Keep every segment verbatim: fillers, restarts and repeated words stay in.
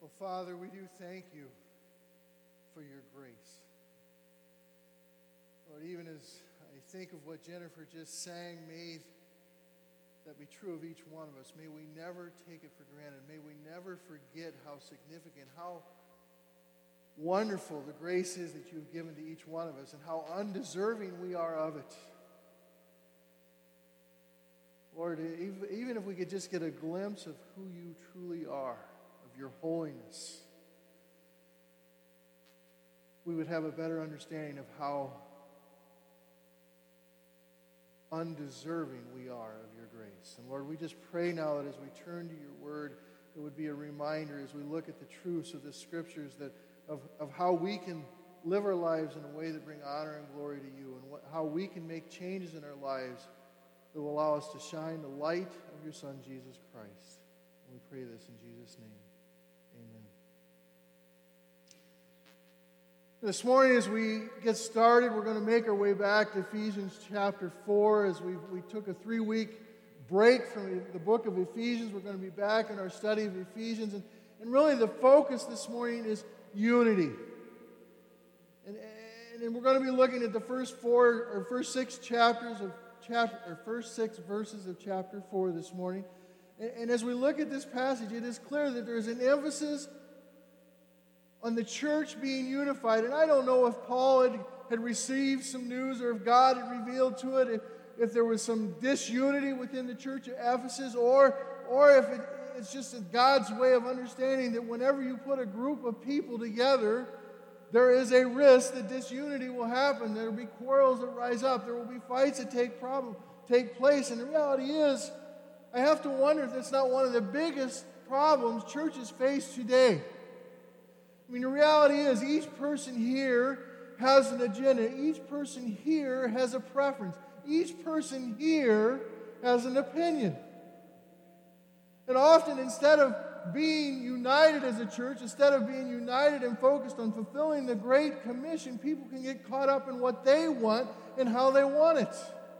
Well, Father, we do thank you for your grace. Lord, even as I think of what Jennifer just sang, may that be true of each one of us. May we never take it for granted. May we never forget how significant, how wonderful the grace is that you've given to each one of us and how undeserving we are of it. Lord, even if we could just get a glimpse of who you truly are, of your holiness, we would have a better understanding of how undeserving we are of your grace. And Lord, we just pray now that as we turn to your word, it would be a reminder as we look at the truths of the scriptures that of, of how we can live our lives in a way that bring honor and glory to you, and what, how we can make changes in our lives that will allow us to shine the light of your Son, Jesus Christ. And we pray this in Jesus' name. Amen. This morning, as we get started, we're going to make our way back to Ephesians chapter four. As we we took a three-week break from the book of Ephesians, we're going to be back in our study of Ephesians. And, and really the focus this morning is unity. And, and, and we're going to be looking at the first four, or first six chapters of chapter, or first six verses of chapter four this morning. And, and as we look at this passage, it is clear that there's an emphasis on the church being unified. And I don't know if Paul had, had received some news or if God had revealed to it, if, if there was some disunity within the church of Ephesus, or, or if it, it's just God's way of understanding that whenever you put a group of people together, there is a risk that disunity will happen. There will be quarrels that rise up. There will be fights that take, problem, take place. And the reality is, I have to wonder if that's not one of the biggest problems churches face today. I mean, the reality is each person here has an agenda. Each person here has a preference. Each person here has an opinion. And often, instead of being united as a church, instead of being united and focused on fulfilling the Great Commission, people can get caught up in what they want and how they want it.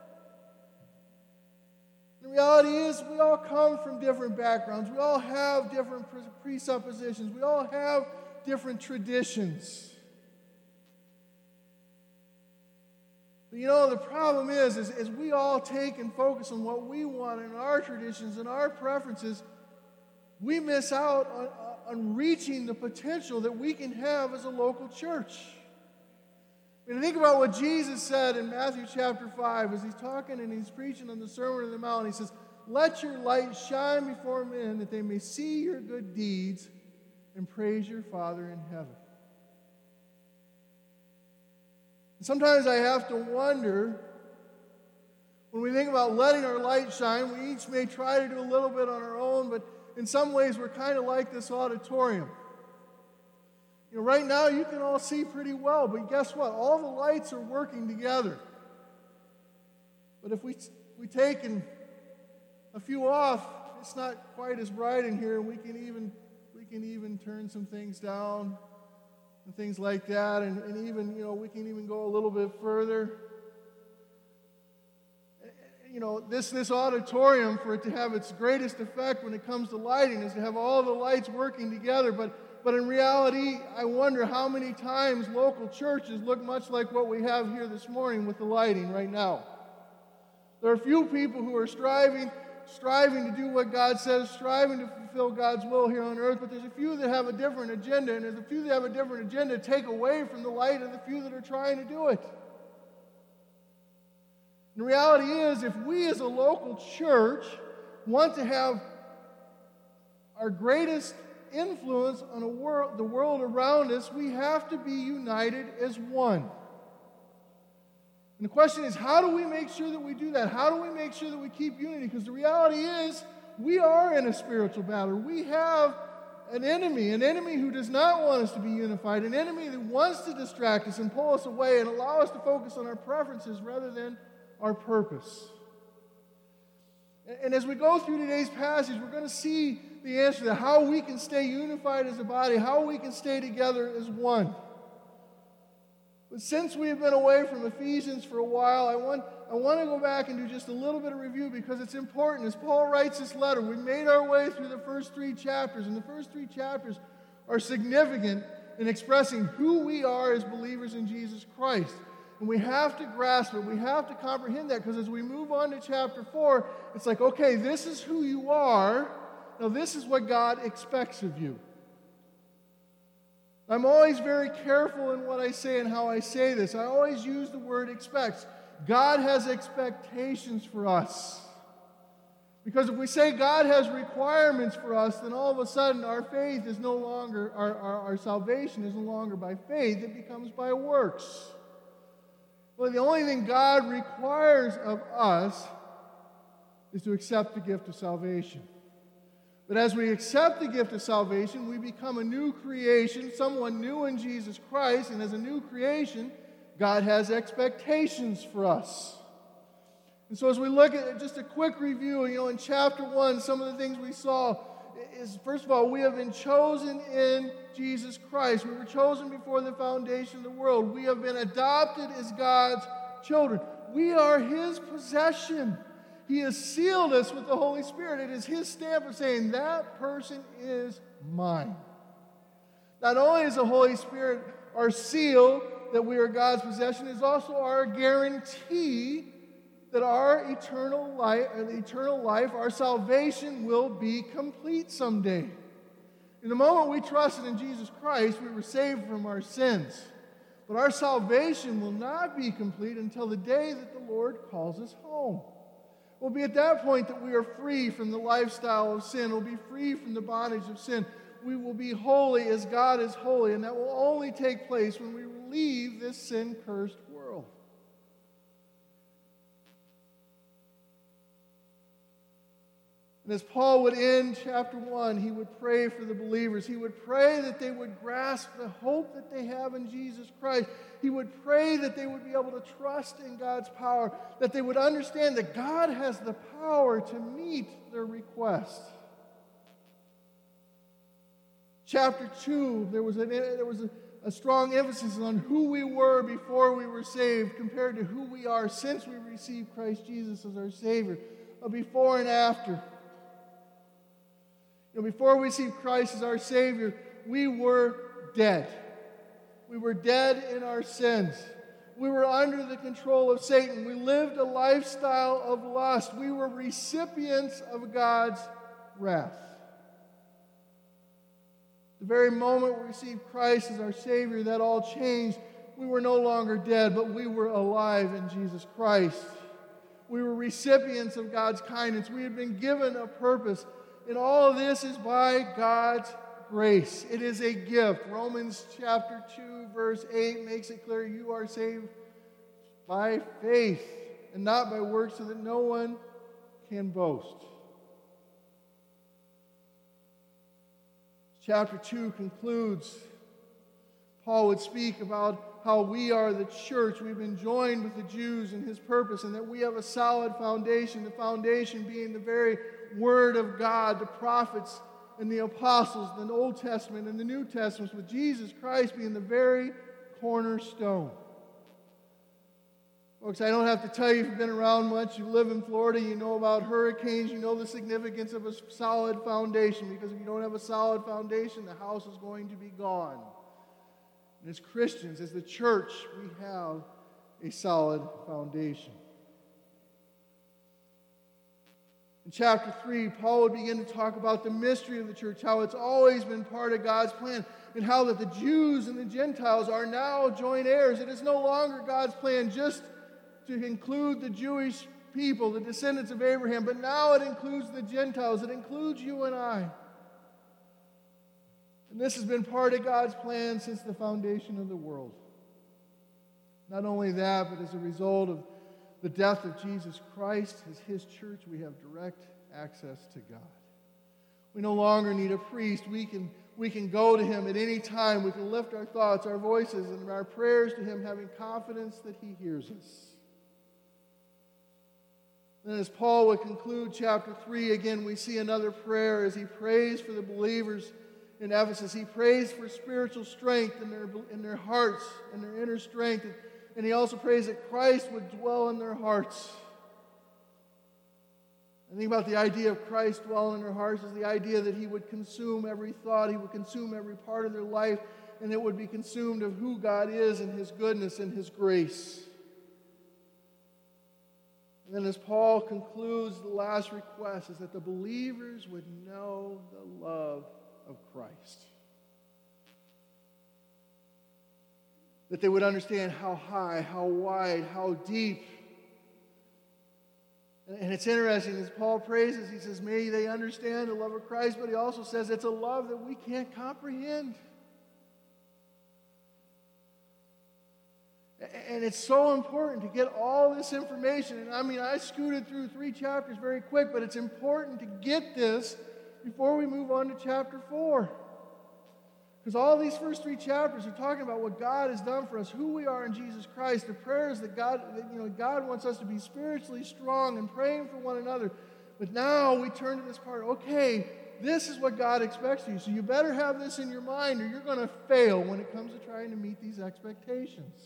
The reality is we all come from different backgrounds. We all have different presuppositions. We all have different traditions. But you know, the problem is, is, is we all take and focus on what we want and our traditions and our preferences. We miss out on, on reaching the potential that we can have as a local church. I mean, think about what Jesus said in Matthew chapter five as he's talking and he's preaching on the Sermon on the Mount. He says, "Let your light shine before men that they may see your good deeds and praise your Father in heaven." And sometimes I have to wonder, when we think about letting our light shine, we each may try to do a little bit on our own, but in some ways we're kind of like this auditorium. You know, right now you can all see pretty well, but guess what? All the lights are working together. But if we, we take and a few off, it's not quite as bright in here, and we can even We can even turn some things down and things like that, and, and even, you know, we can even go a little bit further. You know, this, this auditorium, for it to have its greatest effect when it comes to lighting, is to have all the lights working together. But, but in reality, I wonder how many times local churches look much like what we have here this morning with the lighting right now. There are a few people who are striving striving to do what God says, striving to fulfill God's will here on earth, but there's a few that have a different agenda, and there's a few that have a different agenda take away from the light of the few that are trying to do it. And the reality is, if we as a local church want to have our greatest influence on a world, the world around us, we have to be united as one. And the question is, how do we make sure that we do that? How do we make sure that we keep unity? Because the reality is, we are in a spiritual battle. We have an enemy, an enemy who does not want us to be unified, an enemy that wants to distract us and pull us away and allow us to focus on our preferences rather than our purpose. And as we go through today's passage, we're going to see the answer to how we can stay unified as a body, how we can stay together as one. But since we've been away from Ephesians for a while, I want, I want to go back and do just a little bit of review because it's important. As Paul writes this letter, we made our way through the first three chapters. In the first three chapters, are significant in expressing who we are as believers in Jesus Christ. And we have to grasp it. We have to comprehend that, because as we move on to chapter four, it's like, okay, this is who you are. Now this is what God expects of you. I'm always very careful in what I say and how I say this. I always use the word expects. God has expectations for us. Because if we say God has requirements for us, then all of a sudden our faith is no longer, our, our, our salvation is no longer by faith, it becomes by works. Well, the only thing God requires of us is to accept the gift of salvation. But as we accept the gift of salvation, we become a new creation, someone new in Jesus Christ, and as a new creation, God has expectations for us. And so as we look at just a quick review, you know, in chapter one, some of the things we saw is, first of all, we have been chosen in Jesus Christ. We were chosen before the foundation of the world. We have been adopted as God's children. We are His possession. He has sealed us with the Holy Spirit. It is His stamp of saying, that person is mine. Not only is the Holy Spirit our seal that we are God's possession, it is also our guarantee that our eternal life, eternal life, our salvation will be complete someday. In the moment we trusted in Jesus Christ, we were saved from our sins. But our salvation will not be complete until the day that the Lord calls us home. It will be at that point that we are free from the lifestyle of sin. We'll be free from the bondage of sin. We will be holy as God is holy, and that will only take place when we leave this sin-cursed world. And as Paul would end chapter one, he would pray for the believers. He would pray that they would grasp the hope that they have in Jesus Christ. He would pray that they would be able to trust in God's power, that they would understand that God has the power to meet their request. Chapter two, there was, a, there was a, a strong emphasis on who we were before we were saved compared to who we are since we received Christ Jesus as our Savior, a before and after. You know, before we received Christ as our Savior, we were dead. We were dead in our sins. We were under the control of Satan. We lived a lifestyle of lust. We were recipients of God's wrath. The very moment we received Christ as our Savior, that all changed. We were no longer dead, but we were alive in Jesus Christ. We were recipients of God's kindness. We had been given a purpose. And all of this is by God's grace. It is a gift. Romans chapter two, verse eight makes it clear you are saved by faith and not by works, so that no one can boast. Chapter two concludes. Paul would speak about how we are the church. We've been joined with the Jews in His purpose, and that we have a solid foundation, the foundation being the very Word of God, the prophets and the apostles, the Old Testament and the New Testament, with Jesus Christ being the very cornerstone. Folks, I don't have to tell you if you've been around much, you live in Florida, you know about hurricanes, you know the significance of a solid foundation, because if you don't have a solid foundation, the house is going to be gone. And as Christians, as the church, we have a solid foundation. In chapter three, Paul would begin to talk about the mystery of the church, how it's always been part of God's plan, and how that the Jews and the Gentiles are now joint heirs. It is no longer God's plan just to include the Jewish people, the descendants of Abraham, but now it includes the Gentiles. It includes you and I. And this has been part of God's plan since the foundation of the world. Not only that, but as a result of the death of Jesus Christ, as His church, we have direct access to God. We no longer need a priest. We can, we can go to Him at any time. We can lift our thoughts, our voices, and our prayers to Him, having confidence that He hears us. Then as Paul would conclude chapter three, again we see another prayer as he prays for the believers in Ephesus. He prays for spiritual strength in their, in their hearts and their inner strength. And he also prays that Christ would dwell in their hearts. I think about the idea of Christ dwelling in their hearts is the idea that he would consume every thought, he would consume every part of their life, and it would be consumed of who God is and his goodness and his grace. And then as Paul concludes, the last request is that the believers would know the love of Christ. That they would understand how high, how wide, how deep. And it's interesting, as Paul praises, he says, may they understand the love of Christ, but he also says it's a love that we can't comprehend. And it's so important to get all this information. And I mean, I scooted through three chapters very quick, but it's important to get this before we move on to chapter four. Because all these first three chapters are talking about what God has done for us, who we are in Jesus Christ, the prayers that God, that, you know, God wants us to be spiritually strong and praying for one another. But now we turn to this part, okay, this is what God expects of you. So you better have this in your mind or you're going to fail when it comes to trying to meet these expectations.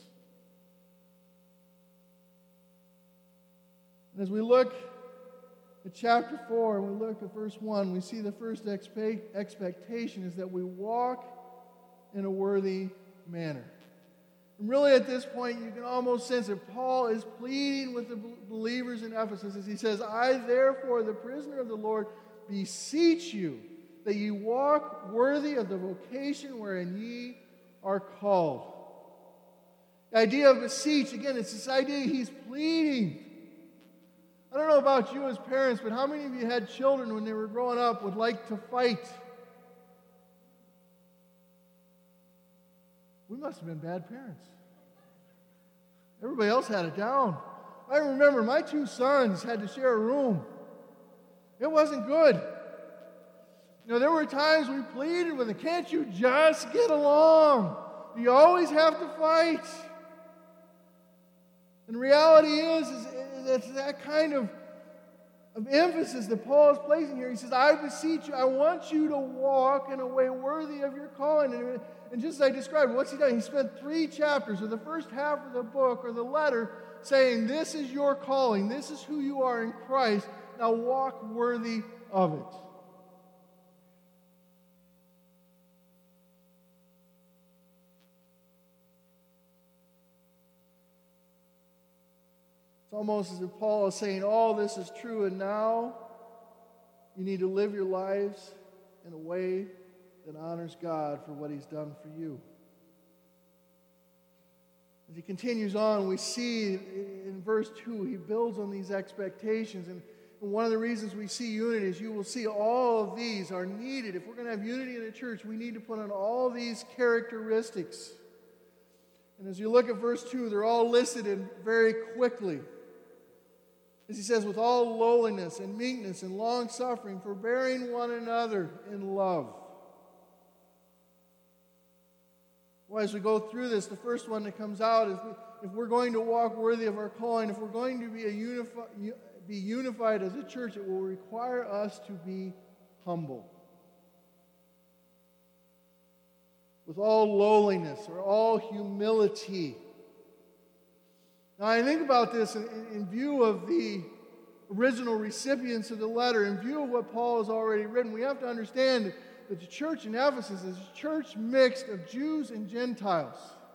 And as we look at chapter four, and we look at verse one, we see the first expe- expectation is that we walk in a worthy manner. And really at this point, you can almost sense that Paul is pleading with the believers in Ephesus as he says, I therefore, the prisoner of the Lord, beseech you that ye walk worthy of the vocation wherein ye are called. The idea of beseech, again, it's this idea he's pleading. I don't know about you as parents, but how many of you had children when they were growing up would like to fight? We must have been bad parents. Everybody else had it down. I remember my two sons had to share a room. It wasn't good. You know, there were times we pleaded with them, can't you just get along? Do you always have to fight? And the reality is, is, is it's that kind of, of emphasis that Paul is placing here. He says, I beseech you, I want you to walk in a way worthy of your calling. And, and just as I described, what's he done? He spent three chapters, or the first half of the book, or the letter, saying, this is your calling. This is who you are in Christ. Now walk worthy of it. It's almost as if Paul is saying, all this is true, and now you need to live your lives in a way that honors God for what he's done for you. As he continues on, we see in verse two, he builds on these expectations. And one of the reasons we see unity is you will see all of these are needed. If we're going to have unity in the church, we need to put on all these characteristics. And as you look at verse two, they're all listed in very quickly. As he says, with all lowliness and meekness and long-suffering, forbearing one another in love. Well, as we go through this, the first one that comes out is if we're going to walk worthy of our calling, if we're going to be, a unifi- be unified as a church, it will require us to be humble. With all lowliness or all humility. Now, I think about this in, in view of the original recipients of the letter, in view of what Paul has already written. We have to understand that the church in Ephesus is a church mixed of Jews and Gentiles.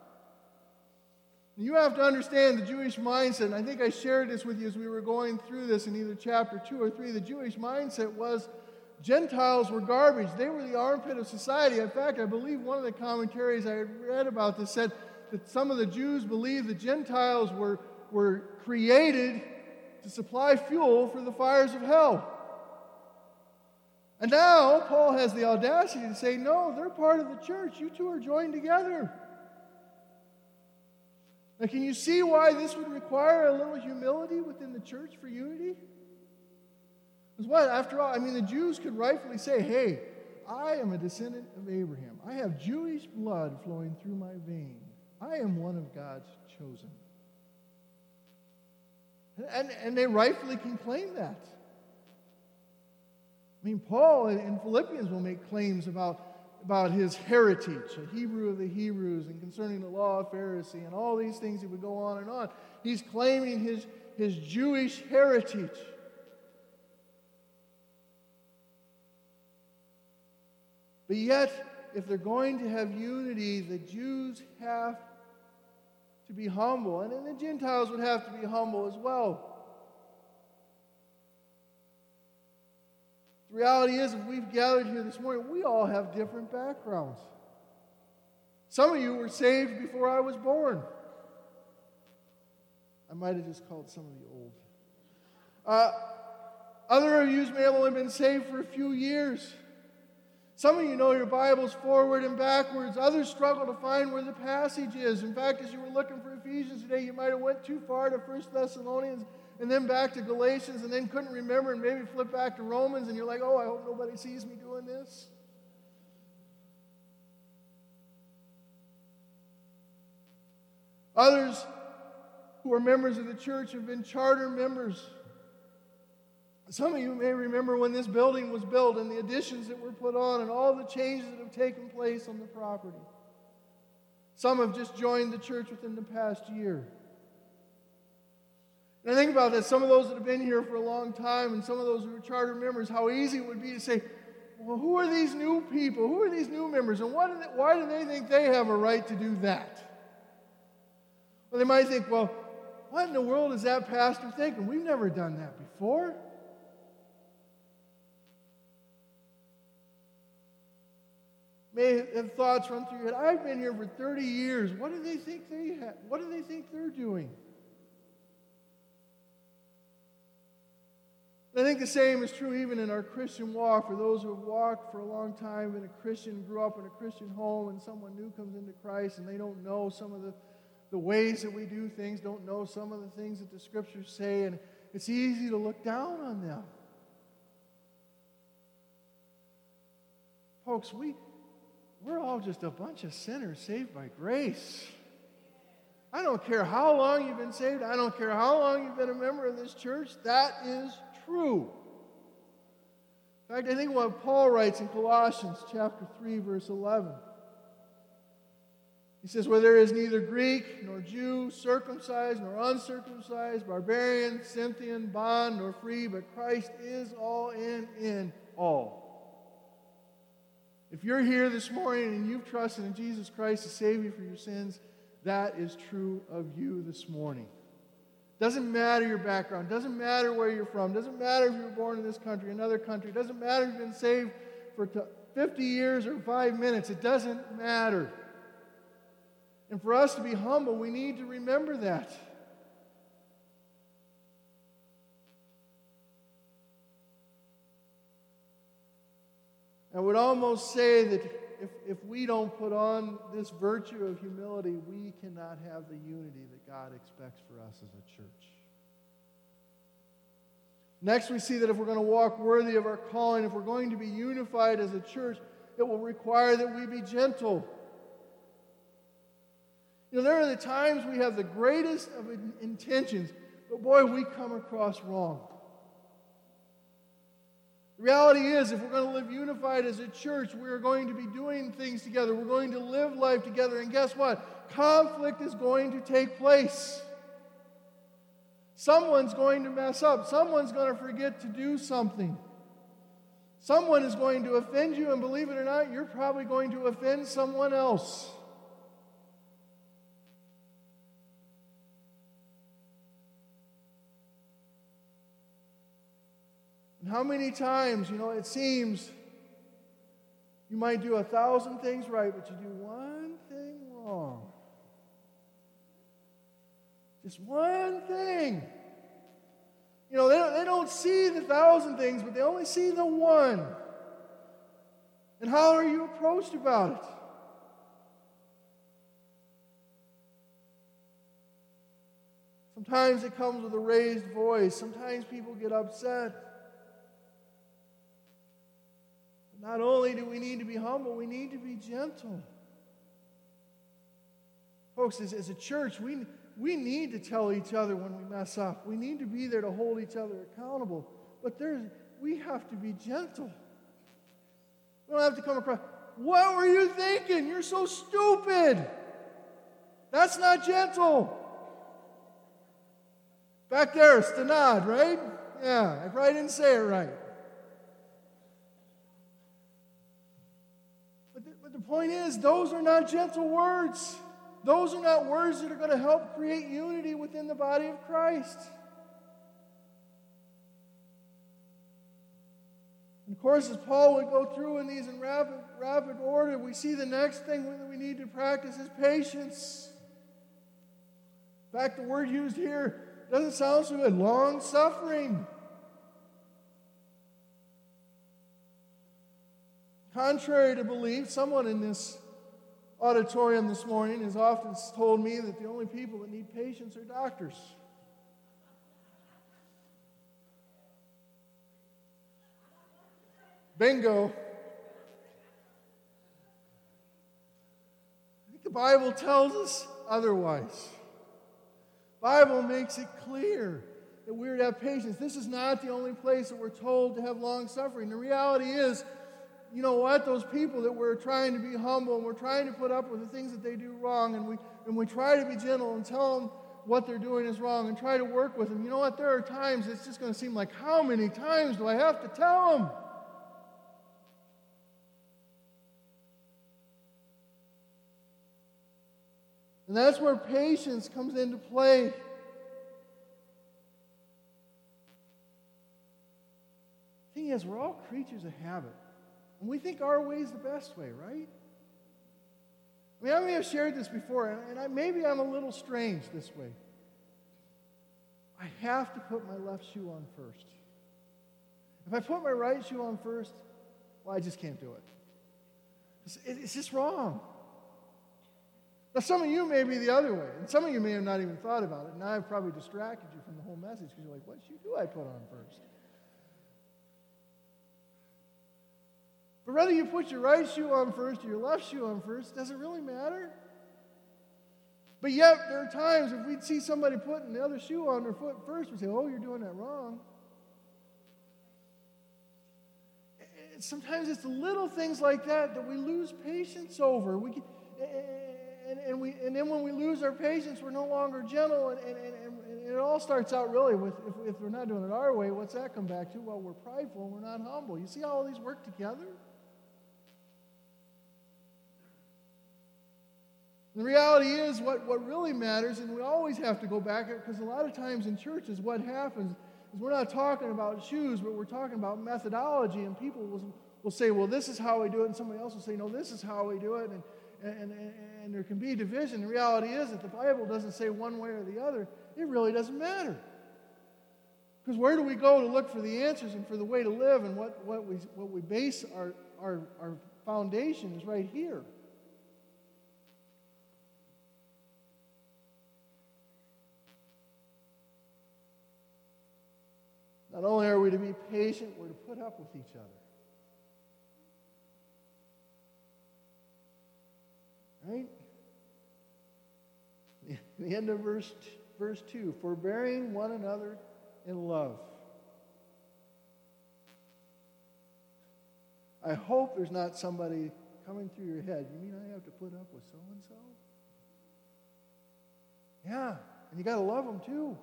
You have to understand the Jewish mindset, and I think I shared this with you as we were going through this in either chapter two or three. The Jewish mindset was Gentiles were garbage. They were the armpit of society. In fact, I believe one of the commentaries I had read about this said that some of the Jews believed the Gentiles were, were created to supply fuel for the fires of hell. And now Paul has the audacity to say, no, they're part of the church. You two are joined together. Now, can you see why this would require a little humility within the church for unity? Because what, after all, I mean, the Jews could rightfully say, hey, I am a descendant of Abraham. I have Jewish blood flowing through my veins. I am one of God's chosen. And, and they rightfully can claim that. I mean, Paul in Philippians will make claims about, about his heritage, a Hebrew of the Hebrews, and concerning the law of Pharisee, and all these things. He would go on and on. He's claiming his, his Jewish heritage. But yet, if they're going to have unity, the Jews have to be humble, and the Gentiles would have to be humble as well. The reality is, if we've gathered here this morning, we all have different backgrounds. Some of you were saved before I was born. I might have just called some of you old. Uh, other of you may have only been saved for a few years. Some of you know your Bibles forward and backwards. Others struggle to find where the passage is. In fact, as you were looking for Ephesians today, you might have went too far to First Thessalonians and then back to Galatians and then couldn't remember and maybe flip back to Romans and you're like, oh, I hope nobody sees me doing this. Others who are members of the church have been charter members. Some of you may remember when this building was built and the additions that were put on and all the changes that have taken place on the property. Some have just joined the church within the past year. And I think about that, some of those that have been here for a long time and some of those who are charter members, how easy it would be to say, well, who are these new people? Who are these new members? And what do they, why do they think they have a right to do that? Well, they might think, well, what in the world is that pastor thinking? We've never done that before. May have thoughts run through your head. I've been here for thirty years. What do they think they have? What do they think they're doing? And I think the same is true even in our Christian walk. For those who have walked for a long time, been a Christian, grew up in a Christian home, and someone new comes into Christ and they don't know some of the, the ways that we do things, don't know some of the things that the Scriptures say, and it's easy to look down on them. Folks, we... We're all just a bunch of sinners saved by grace. I don't care how long you've been saved. I don't care how long you've been a member of this church. That is true. In fact, I think what Paul writes in Colossians chapter three, verse eleven. He says, where there is neither Greek nor Jew, circumcised nor uncircumcised, barbarian, Scythian, bond nor free, but Christ is all in, in all. If you're here this morning and you've trusted in Jesus Christ to save you for your sins, that is true of you this morning. Doesn't matter your background. Doesn't matter where you're from. Doesn't matter if you were born in this country, another country. Doesn't matter if you've been saved for fifty years or five minutes. It doesn't matter. And for us to be humble, we need to remember that. I would almost say that if, if we don't put on this virtue of humility, we cannot have the unity that God expects for us as a church. Next, we see that if we're going to walk worthy of our calling, if we're going to be unified as a church, it will require that we be gentle. You know, there are the times we have the greatest of intentions, but boy, we come across wrong. The reality is, if we're going to live unified as a church, we're going to be doing things together. We're going to live life together. And guess what? Conflict is going to take place. Someone's going to mess up. Someone's going to forget to do something. Someone is going to offend you, and believe it or not, you're probably going to offend someone else. How many times, you know, it seems you might do a thousand things right, but you do one thing wrong. Just one thing. You know, they don't, they don't see the thousand things, but they only see the one. And how are you approached about it? Sometimes it comes with a raised voice. Sometimes people get upset. Not only do we need to be humble, we need to be gentle. Folks, as, as a church, we, we need to tell each other when we mess up. We need to be there to hold each other accountable. But there's, we have to be gentle. We don't have to come across, what were you thinking? You're so stupid. That's not gentle. Back there, it's the nod, right? Yeah, I probably didn't say it right. point is, those are not gentle words. Those are not words that are going to help create unity within the body of Christ. And of course, as Paul would go through in these in rapid, rapid order, we see the next thing that we need to practice is patience. In fact, the word used here doesn't sound so good. Long suffering. Contrary to belief, someone in this auditorium this morning has often told me that the only people that need patience are doctors. Bingo. I think the Bible tells us otherwise. The Bible makes it clear that we're to have patience. This is not the only place that we're told to have long suffering. The reality is, you know what? Those people that we're trying to be humble and we're trying to put up with the things that they do wrong, and we and we try to be gentle and tell them what they're doing is wrong and try to work with them. You know what? There are times it's just going to seem like, how many times do I have to tell them? And that's where patience comes into play. The thing is, we're all creatures of habit. And we think our way is the best way, right? I mean, I may have shared this before, and I, maybe I'm a little strange this way. I have to put my left shoe on first. If I put my right shoe on first, well, I just can't do it. It's, it's just wrong. Now, some of you may be the other way, and some of you may have not even thought about it. Now I've probably distracted you from the whole message because you're like, what shoe do I put on first? But whether you put your right shoe on first or your left shoe on first, does it really matter? But yet, there are times if we'd see somebody putting the other shoe on their foot first, we'd say, oh, you're doing that wrong. And sometimes it's the little things like that that we lose patience over. We, and, and, we, and then when we lose our patience, we're no longer gentle, and, and, and, and it all starts out really with, if, if we're not doing it our way, what's that come back to? Well, we're prideful and we're not humble. You see how all these work together? The reality is what, what really matters, and we always have to go back, because a lot of times in churches what happens is we're not talking about shoes, but we're talking about methodology, and people will, will say, well, this is how we do it, and somebody else will say, no, this is how we do it, and, and, and, and there can be division. The reality is that the Bible doesn't say one way or the other. It really doesn't matter. Because where do we go to look for the answers and for the way to live, and what, what, we, what we base our, our, our foundation is right here. Not only are we to be patient, we're to put up with each other. Right? The end of verse, verse two, forbearing one another in love. I hope there's not somebody coming through your head. You mean I have to put up with so-and-so? Yeah, and you got to love them too.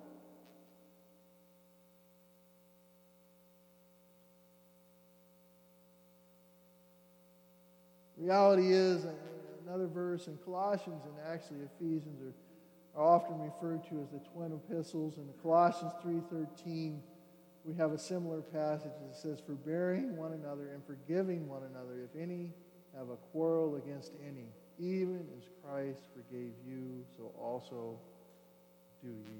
Reality is, another verse in Colossians and actually Ephesians are, are often referred to as the twin epistles. In Colossians three thirteen, we have a similar passage that says, forbearing one another and forgiving one another if any have a quarrel against any, even as Christ forgave you, so also do ye.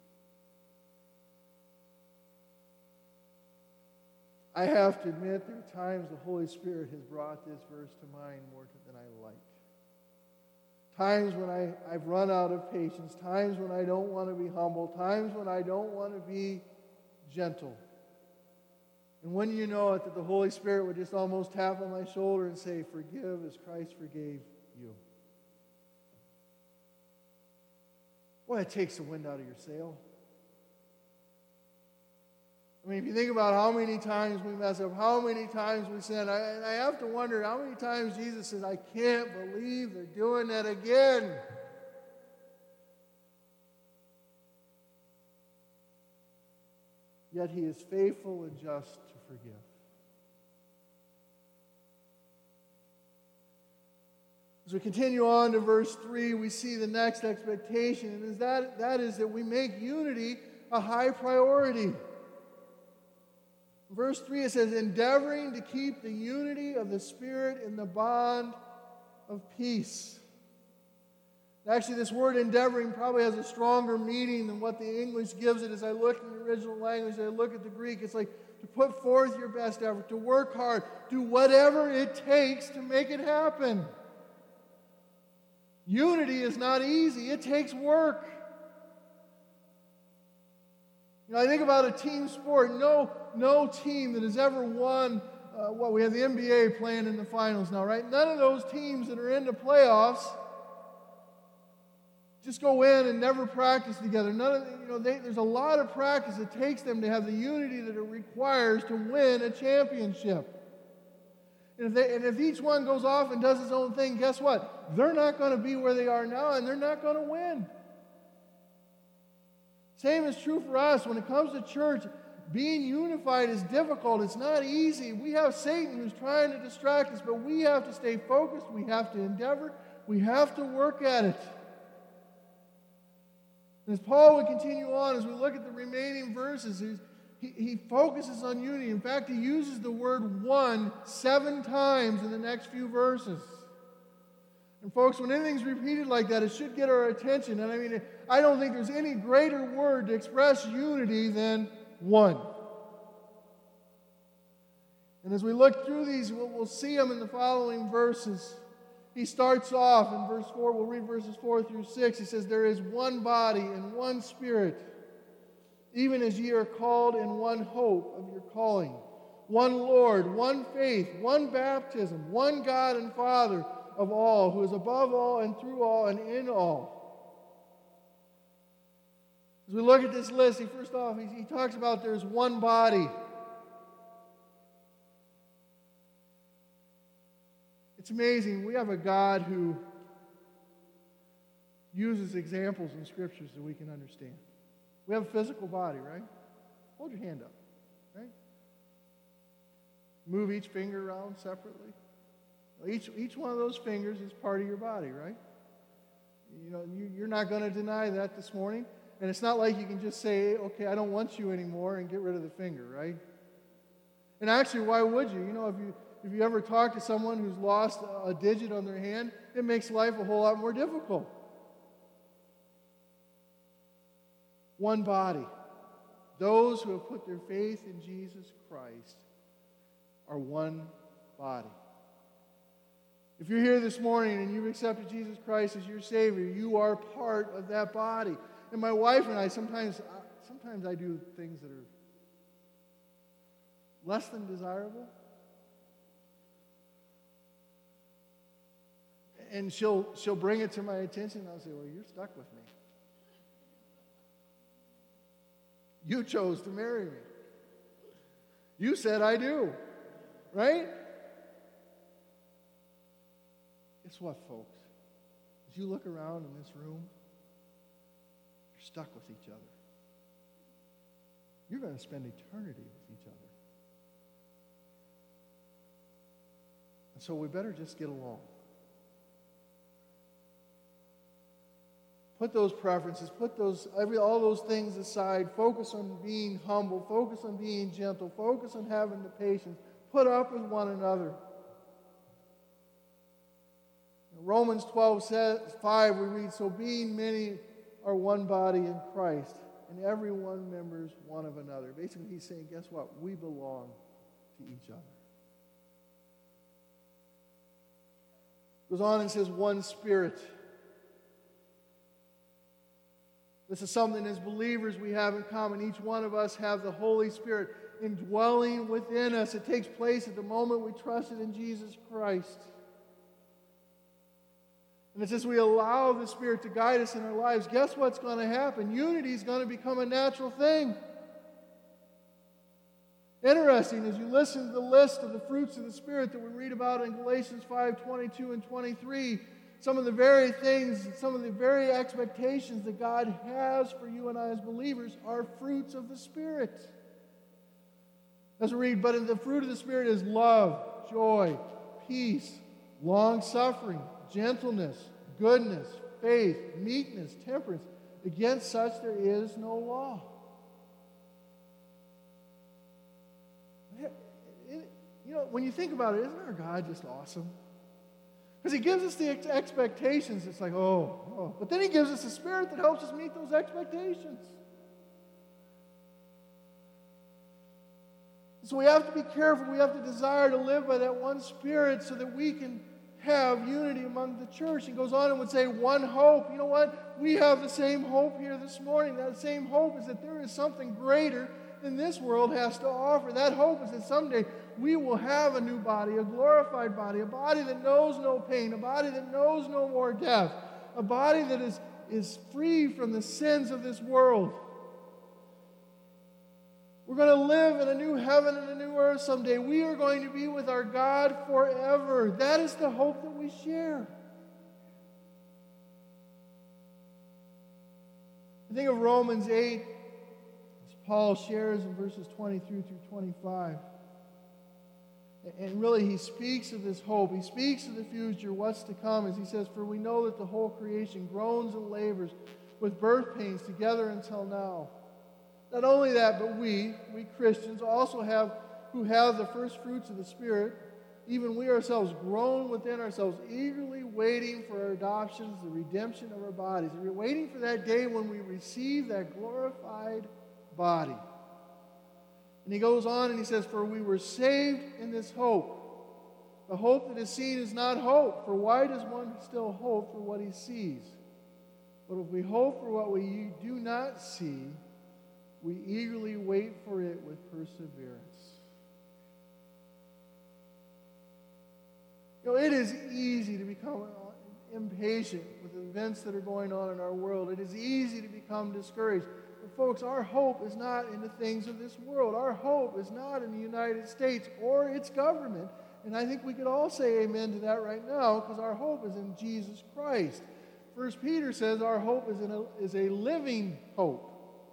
I have to admit there are times the Holy Spirit has brought this verse to mind more than I like. Times when I, I've run out of patience, times when I don't want to be humble, times when I don't want to be gentle. And when you know it, that the Holy Spirit would just almost tap on my shoulder and say, forgive as Christ forgave you. Boy, it takes the wind out of your sail. I mean, if you think about how many times we mess up, how many times we sin, I, and I have to wonder how many times Jesus says, I can't believe they're doing that again. Yet he is faithful and just to forgive. As we continue on to verse three, we see the next expectation, and is that, that is that we make unity a high priority. In verse three, it says, endeavoring to keep the unity of the Spirit in the bond of peace. Actually, this word endeavoring probably has a stronger meaning than what the English gives it. As I look in the original language, as I look at the Greek, it's like to put forth your best effort, to work hard, do whatever it takes to make it happen. Unity is not easy. It takes work. You know, I think about a team sport. No, no team that has ever won, uh, what, we have the N B A playing in the finals now, right? None of those teams that are in the playoffs just go in and never practice together. None of, you know, they, there's a lot of practice it takes them to have the unity that it requires to win a championship. And if, they, and if each one goes off and does his own thing, guess what? They're not going to be where they are now, and they're not going to win. Same is true for us. When it comes to church, being unified is difficult. It's not easy. We have Satan who's trying to distract us, but we have to stay focused. We have to endeavor. We have to work at it. And as Paul would continue on, as we look at the remaining verses, he's He, he focuses on unity. In fact, he uses the word one seven times in the next few verses. And folks, when anything's repeated like that, it should get our attention. And I mean, I don't think there's any greater word to express unity than one. And as we look through these, we'll, we'll see them in the following verses. He starts off in verse four. We'll read verses four through six. He says, there is one body and one Spirit, even as ye are called in one hope of your calling, one Lord, one faith, one baptism, one God and Father of all, who is above all and through all and in all. As we look at this list, he first off, he, he talks about there's one body. It's amazing. We have a God who uses examples in Scriptures that we can understand. We have a physical body, right? Hold your hand up, right? Move each finger around separately. Each, each one of those fingers is part of your body, right? You know, you, you're not going to deny that this morning. And it's not like you can just say, okay, I don't want you anymore, and get rid of the finger, right? And actually, why would you? You know, if you if you ever talk to someone who's lost a digit on their hand, it makes life a whole lot more difficult. One body. Those who have put their faith in Jesus Christ are one body. If you're here this morning and you've accepted Jesus Christ as your Savior, you are part of that body. And my wife and I, sometimes, sometimes I do things that are less than desirable. And she'll, she'll bring it to my attention, and I'll say, well, you're stuck with me. You chose to marry me. You said I do. Right? Guess what, folks? As you look around in this room, you're stuck with each other. You're going to spend eternity with each other. And so we better just get along. Put those preferences, put those every all those things aside. Focus on being humble. Focus on being gentle. Focus on having the patience. Put up with one another. In Romans twelve five, we read, so being many are one body in Christ, and every one members one of another. Basically, he's saying, guess what? We belong to each other. Goes on and says, one Spirit. This is something as believers we have in common. Each one of us have the Holy Spirit indwelling within us. It takes place at the moment we trusted in Jesus Christ. And it's as we allow the Spirit to guide us in our lives, guess what's going to happen? Unity is going to become a natural thing. Interesting, as you listen to the list of the fruits of the Spirit that we read about in Galatians five twenty-two and twenty-three, some of the very things, some of the very expectations that God has for you and I as believers are fruits of the Spirit. As we read, but in the fruit of the Spirit is love, joy, peace, long-suffering, gentleness, goodness, faith, meekness, temperance. Against such there is no law. You know, when you think about it, isn't our God just awesome? Because He gives us the ex- expectations. It's like, oh, oh. But then He gives us a Spirit that helps us meet those expectations. So we have to be careful. We have to desire to live by that one Spirit so that we can have unity among the church. He goes on and would say, one hope. You know what? We have the same hope here this morning. That same hope is that there is something greater than this world has to offer. That hope is that someday we will have a new body, a glorified body, a body that knows no pain, a body that knows no more death, a body that is, is free from the sins of this world. We're going to live in a new heaven and a new earth someday. We are going to be with our God forever. That is the hope that we share. I think of Romans eight, as Paul shares in verses twenty-three through twenty-five. And really, he speaks of this hope. He speaks of the future, what's to come, as he says, "For we know that the whole creation groans and labors with birth pains together until now." Not only that, but we, we Christians, also have, who have the first fruits of the Spirit, even we ourselves groan within ourselves, eagerly waiting for our adoptions, the redemption of our bodies. And we're waiting for that day when we receive that glorified body. And he goes on and he says, "For we were saved in this hope. The hope that is seen is not hope, for why does one still hope for what he sees? But if we hope for what we do not see, we eagerly wait for it with perseverance." You know, it is easy to become impatient with the events that are going on in our world. It is easy to become discouraged. But folks, our hope is not in the things of this world. Our hope is not in the United States or its government. And I think we could all say amen to that right now, because our hope is in Jesus Christ. First Peter says our hope is, in a, is a living hope.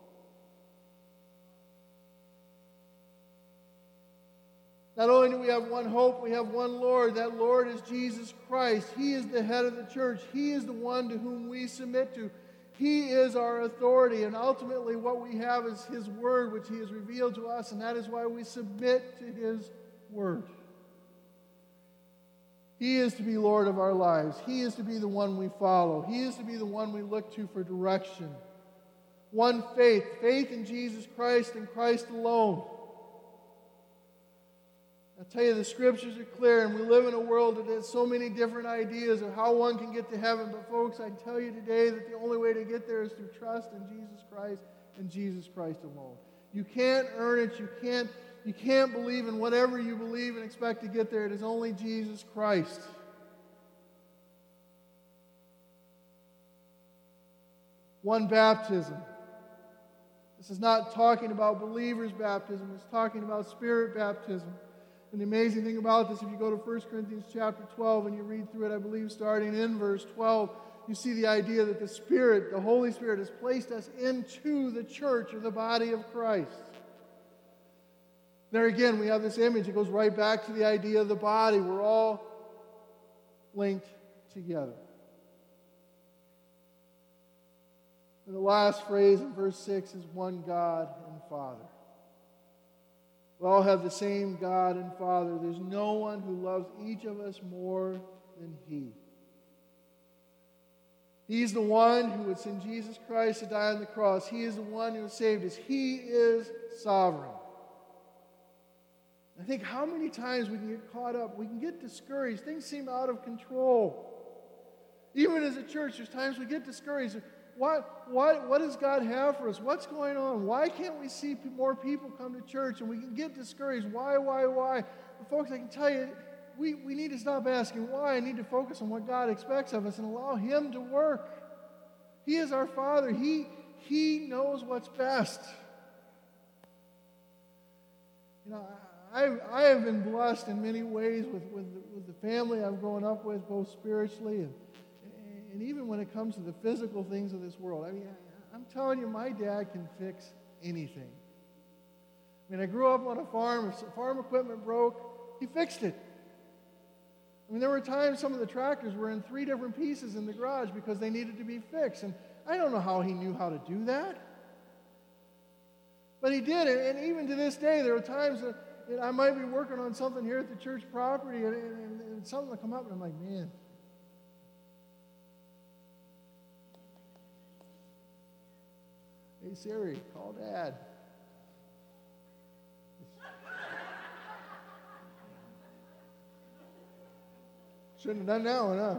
Not only do we have one hope, we have one Lord. That Lord is Jesus Christ. He is the head of the church. He is the one to whom we submit to. He is our authority, and ultimately what we have is His Word, which He has revealed to us, and that is why we submit to His Word. He is to be Lord of our lives. He is to be the one we follow. He is to be the one we look to for direction. One faith, faith in Jesus Christ and Christ alone. I tell you, the Scriptures are clear, and we live in a world that has so many different ideas of how one can get to heaven. But folks, I tell you today that the only way to get there is through trust in Jesus Christ and Jesus Christ alone. You can't earn it. You can't, you can't believe in whatever you believe and expect to get there. It is only Jesus Christ. One baptism. This is not talking about believers' baptism. It's talking about Spirit baptism. And the amazing thing about this, if you go to First Corinthians chapter twelve and you read through it, I believe starting in verse twelve, you see the idea that the Spirit, the Holy Spirit, has placed us into the church or the body of Christ. There again, we have this image. It goes right back to the idea of the body. We're all linked together. And the last phrase in verse six is one God and Father. We all have the same God and Father. There's no one who loves each of us more than He. He's the one who would send Jesus Christ to die on the cross. He is the one who has saved us. He is sovereign. I think how many times we can get caught up, we can get discouraged. Things seem out of control. Even as a church, there's times we get discouraged. What, what, what does God have for us? What's going on? Why can't we see more people come to church? And we can get discouraged. Why, why, why? But folks, I can tell you, we, we need to stop asking why. I need to focus on what God expects of us and allow Him to work. He is our Father. He, he knows what's best. You know, I, I have been blessed in many ways with, with, with the family I've grown up with, both spiritually and And even when it comes to the physical things of this world. I mean, I, I'm telling you, my dad can fix anything. I mean, I grew up on a farm. If farm equipment broke, he fixed it. I mean, there were times some of the tractors were in three different pieces in the garage because they needed to be fixed. And I don't know how he knew how to do that. But he did. And even to this day, there are times that you know, I might be working on something here at the church property, and, and, and something will come up, and I'm like, man. Hey, Siri, call Dad. Shouldn't have done that one, huh?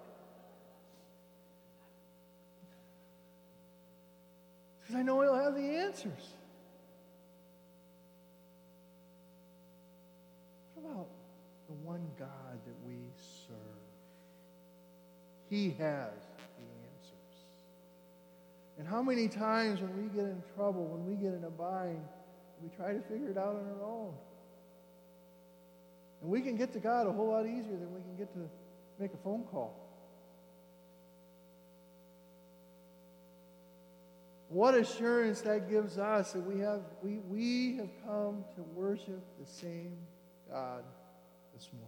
Because I know he'll have the answers. What about the one God that we serve? He has the answers. And how many times when we get in trouble, when we get in a bind, we try to figure it out on our own? And we can get to God a whole lot easier than we can get to make a phone call. What assurance that gives us that we have we, we have come to worship the same God this morning.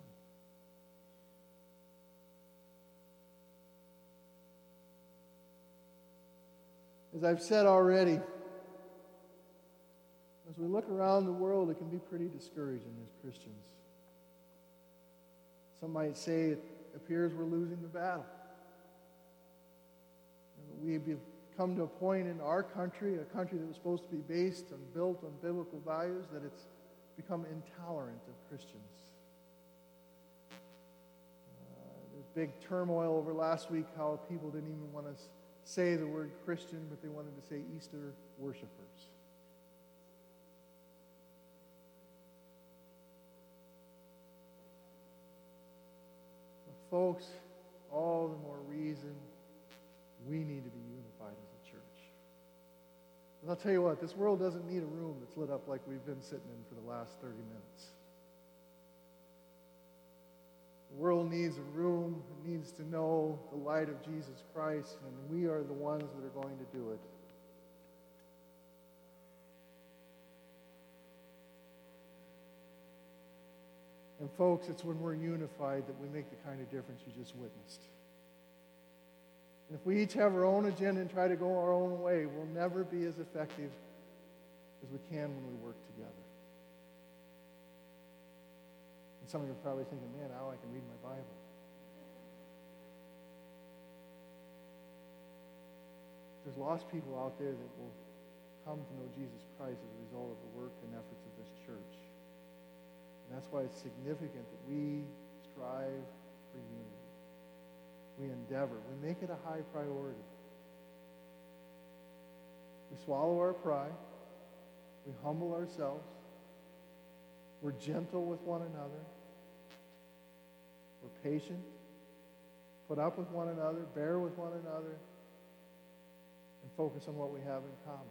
As I've said already, as we look around the world, it can be pretty discouraging as Christians. Some might say it appears we're losing the battle. We've come to a point in our country, a country that was supposed to be based and built on biblical values, that it's become intolerant of Christians. Uh, there's big turmoil over last week how people didn't even want to say the word Christian, but they wanted to say Easter worshipers. Folks, all the more reason we need to be unified as a church. And I'll tell you what, this world doesn't need a room that's lit up like we've been sitting in for the last thirty minutes. The world needs a room. It needs to know the light of Jesus Christ, and we are the ones that are going to do it. And folks, it's when we're unified that we make the kind of difference you just witnessed. And if we each have our own agenda and try to go our own way, we'll never be as effective as we can when we work together. And some of you are probably thinking, man, now I can read my Bible. There's lost people out there that will come to know Jesus Christ as a result of the work and efforts of this church. And that's why it's significant that we strive for unity. We endeavor. We make it a high priority. We swallow our pride. We humble ourselves. We're gentle with one another. We're patient. Put up with one another. Bear with one another. And focus on what we have in common.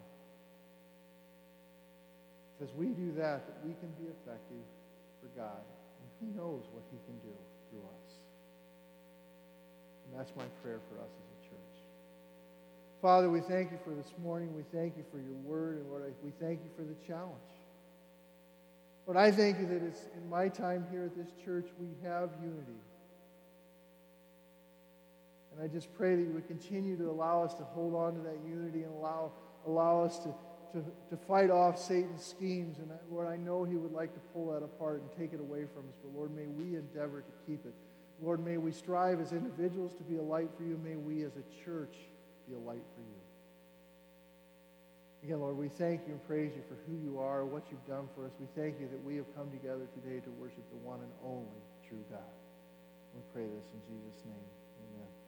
It's as we do that that we can be effective for God. And who knows what he can do through us. And that's my prayer for us as a church. Father, we thank you for this morning. We thank you for your word. And Lord, we thank you for the challenge. Lord, I thank you that it's in my time here at this church we have unity. And I just pray that you would continue to allow us to hold on to that unity and allow, allow us to To, to fight off Satan's schemes. And Lord, I know he would like to pull that apart and take it away from us. But Lord, may we endeavor to keep it. Lord, may we strive as individuals to be a light for you. May we as a church be a light for you. Again, Lord, we thank you and praise you for who you are, what you've done for us. We thank you that we have come together today to worship the one and only true God. We pray this in Jesus' name. Amen.